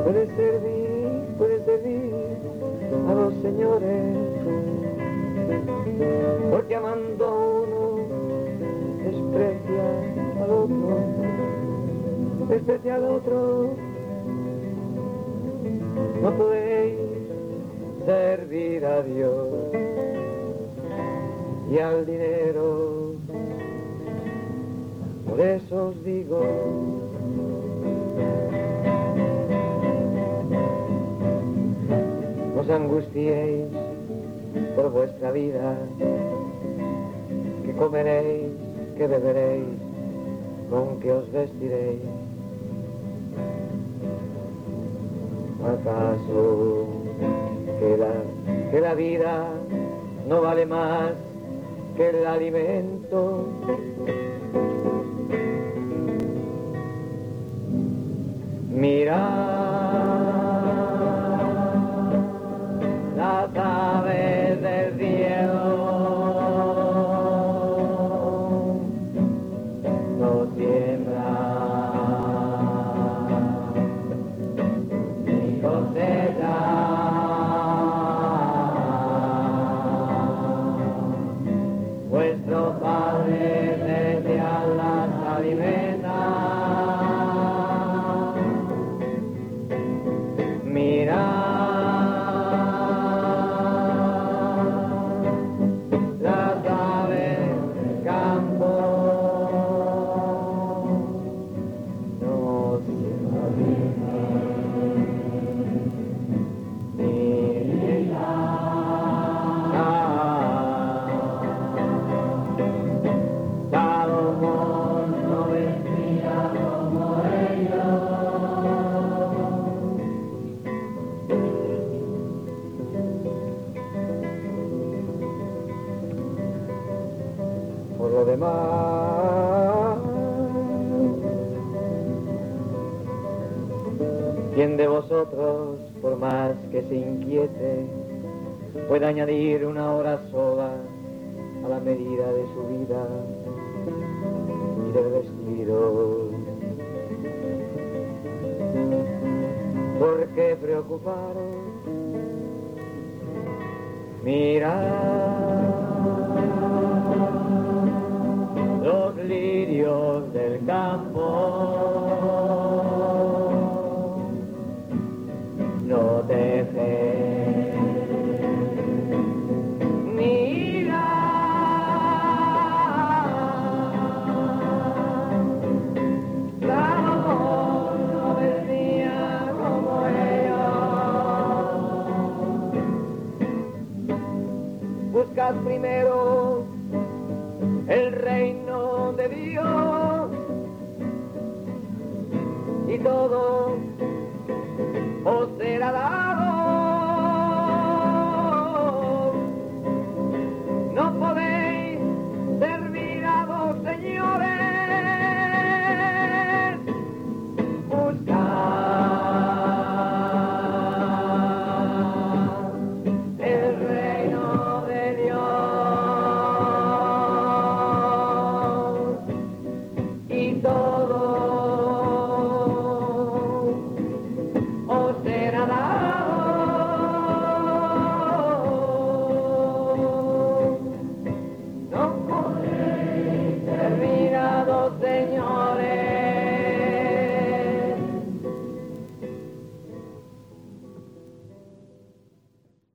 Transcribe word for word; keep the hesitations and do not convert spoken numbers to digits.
puede servir, puede servir a los señores, porque amando a uno desprecia al otro, desprecia al otro. No podéis servir a Dios y al dinero. Por eso os digo, no os angustiéis por vuestra vida, que comeréis, que beberéis, con que os vestiréis. ¿Acaso que la, que la vida no vale más que el alimento? Mirad las aves del cielo, no siembran ni cosechan, vuestro Padre celestial las alimenta. Por lo demás, ¿quién de vosotros, por más que se inquiete, puede añadir una hora sola a la medida de su vida y del vestido? ¿Por qué preocuparos? Mirad los lirios del campo,